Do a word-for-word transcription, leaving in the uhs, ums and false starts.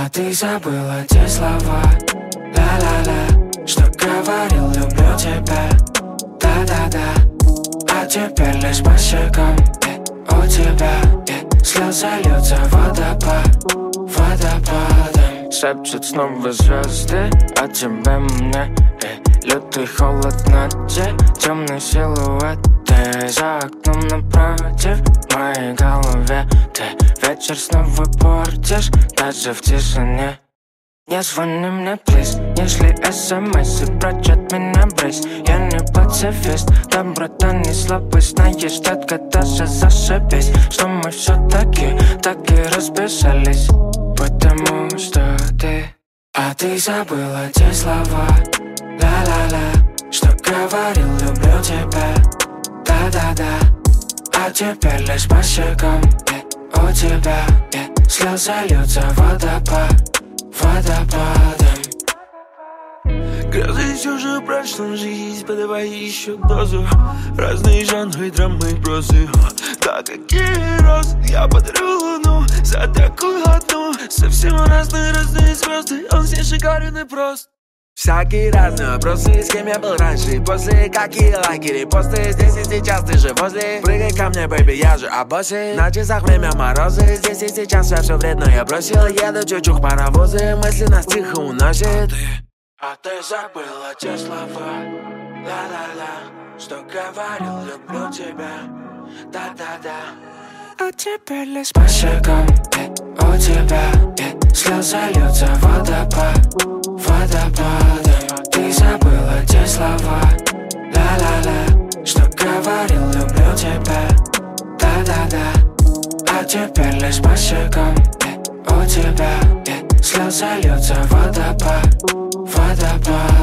А ты забыла те слова, ла-ла-ла, что говорил, люблю тебя, да-да-да. А теперь лишь по щекам, э, у тебя, э, слезы льются водопад, водопадом. Шепчут снова звезды о тебе мне, э, лютый холод в ночи, темный силуэт. Ты за окном напротив, в моей голове. Ты вечер снова портишь, даже в тишине. Не звони мне, плиз, если смс и прочь от меня брысь. Я не пацифист, доброта не слабость. Знаешь, детка, даже зашибись, что мы все-таки так и разбежались. Потому что ты, а ты забыла те слова, ла-ла-ла, что говорил, люблю тебя, да-да-да. А теперь лишь по щекам, э, у тебя, э, слезы льются водопад, водопадом. Грозы все же в прошлом жизнь, подавай еще дозу. Разные жанры, драмы и прозы. Да какие розы я подарю луну за такую одну. Совсем разные, разные звезды, он все шикарен и прост. Всякие разные вопросы, с кем я был раньше и после. Какие лайки, репосты, здесь и сейчас ты же возле. Прыгай ко мне, бэйби, я же о боссе. На часах время морозы, здесь и сейчас я все вредное бросил. Еду чуть-чуть паровозы, мысли нас тихо уносит. А ты забыла те слова, ла-ла-ла, что говорил, люблю тебя, да-да-да. А теперь лишь по щекам, э, у тебя, э, слезы льются водопад, водопадом. Ты забыла те слова, ла-ла-ла, что говорил, люблю тебя, да-да-да. А теперь лишь по щекам, э, у тебя, э, слезы льются водопад, водопад.